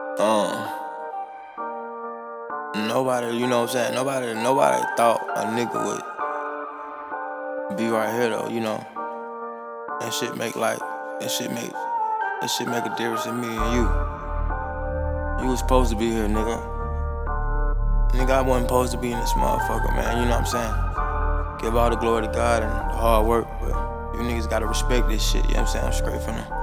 Nobody, you know what I'm saying? Nobody thought a nigga would be right here though, you know. That shit make a difference in me and you. You was supposed to be here, nigga. Nigga, I wasn't supposed to be in this motherfucker, man. You know what I'm saying? Give all the glory to God and the hard work, but you niggas gotta respect this shit, you know what I'm saying? I'm straight from the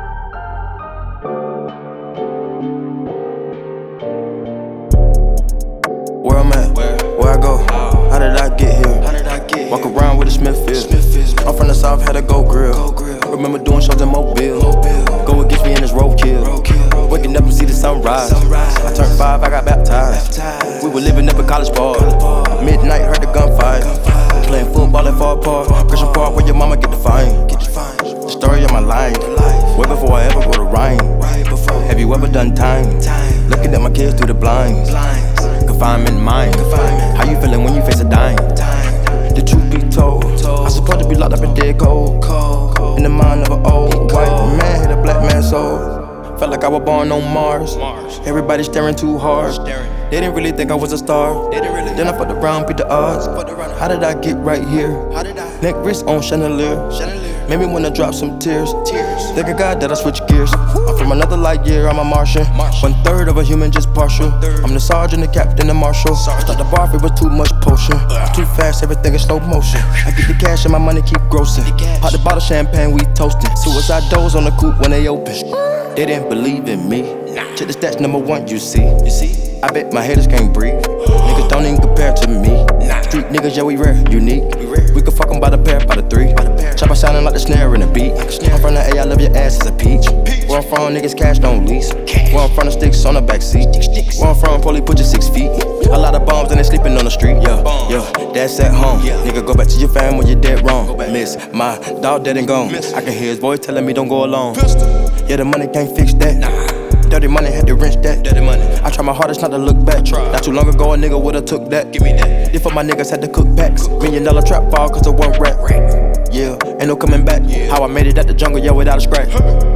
where I'm at, where I go, how did I get here? Walk around with a Smithfield. I'm from the South, had a go grill. Remember doing shows in Mobile. Go against me in this roadkill. Waking up and see the sunrise. I turned 5, I got baptized. We were living up in College Park. Midnight, heard the gunfight. Playing football at Far Park. Christian Park where your mama get the fine. The story of my life, way before I ever go to rhyme. Have you ever done time? Looking at my kids through the blinds. Confinement mind. How you feeling when you face a dime? The truth be told, I supposed to be locked up in dead cold. In the mind of an old white man, hit a black man's soul. Felt like I was born on Mars. Everybody staring too hard. They didn't really think I was a star. Then I fucked around, beat the odds. How did I get right here? Neck wrist on chandelier. Made me wanna drop some tears. Thank God that I switched gears. I'm from another light year, I'm a Martian. 1/3 of a human, just partial. I'm the sergeant, the captain, the marshal. Start the bar, it was too much potion. Too fast, everything in slow motion. I get the cash and my money keep grossing. Pop the bottle champagne, we toasting. Suicide doors on the coupe when they open. They didn't believe in me. Check the stats, #1, you see. I bet my haters can't breathe. Niggas don't even compare to me. Street niggas, yeah, we rare, unique. We can fuck 'em by the pair, by the three. Chopper sounding like the snare in the beat. I'm from the A, I love your ass as a peach. Where I'm from, niggas cash don't lease. Where I'm from, the sticks on the backseat. Where I'm from, probably put you 6 feet. A lot of bombs and they sleeping on the street. Yeah, that's at home. Nigga, go back to your fam when you're dead wrong. Miss my dog dead and gone. I can hear his voice telling me don't go alone. Yeah, the money can't fix that. Dirty money, had to wrench that. I try my hardest not to look back. Not too long ago, a nigga would've took that. Give me that. If my niggas had to cook packs. $1 million trap fall cause of one rap. Yeah, ain't no coming back. How I made it out the jungle, yeah, without a scratch.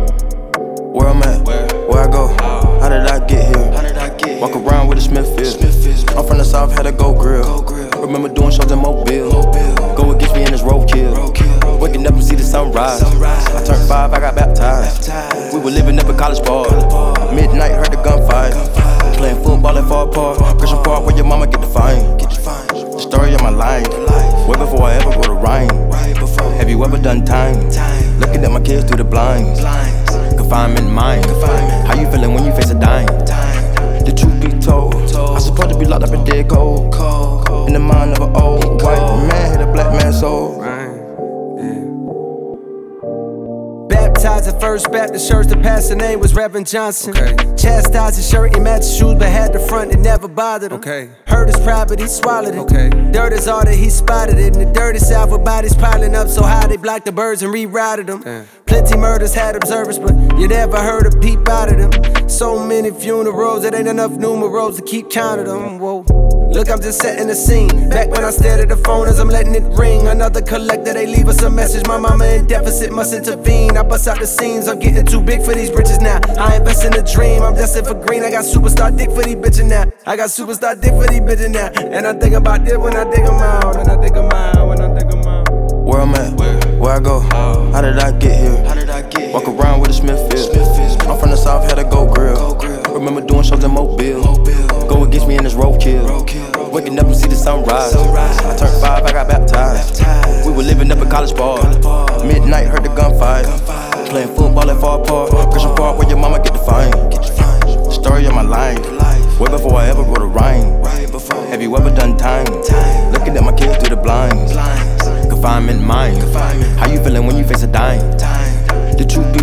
Where I'm at, where I go, how did I get here? Walk around with a Smithfield. I'm from the South, had a go grill. Remember doing shows in Mobile. Go against me in this roadkill. Waking up and see the sunrise. I turned 5, I got baptized. We were living up in College Park. Midnight, heard the gunfight. Playing football at Far Park. Christian Park where your mama get the fine. The story of my life, way before I ever go to rhyme. Have you ever done time? Looking at my kids through the blinds. Confinement mind. How you feeling when you face a dime? The truth be told, I supposed to be locked up in dead cold. In the mind of an old white man, hit a black man's soul. Baptized at First Baptist Church, the pastor name was Reverend Johnson. Chastised his shirt, he matched his shoes, but had the front, it never bothered him. Hurt his pride, but he swallowed it. Dirt is all that he spotted it. In the dirty south with bodies piling up so high they blocked the birds and rerouted them. Plenty murders had observers, but you never heard a peep out of them. So many funerals, it ain't enough numerals to keep count of them. Whoa. Look, I'm just setting the scene. Back when I stared at the phone as I'm letting it ring. Another collector, they leave us a message. My mama in deficit must intervene. I bust out the scenes, I'm getting too big for these britches now. I invest in a dream, I'm destined for green. I got superstar dick for these bitches now. I got superstar dick for these bitches now. And I think about this when I dig them out. And I think them out, when I dig them out. Where I'm at, where I go, how did I get here? Walk around with a Smithfield. I'm from the South, had a go grill. Remember doing shows in Mobile. Go against me in this roadkill. Waking up and see the sunrise. I turned 5, I got baptized. We were living up in College Park. Midnight, heard the gunfight. Playing football at Far Park. Christian Park where your mama get the fine. The story of my life, way before I ever go to rhyme. Have you ever done time? Looking at my kids through the blinds. Confinement mind. How you feeling when you face a dime? The truth be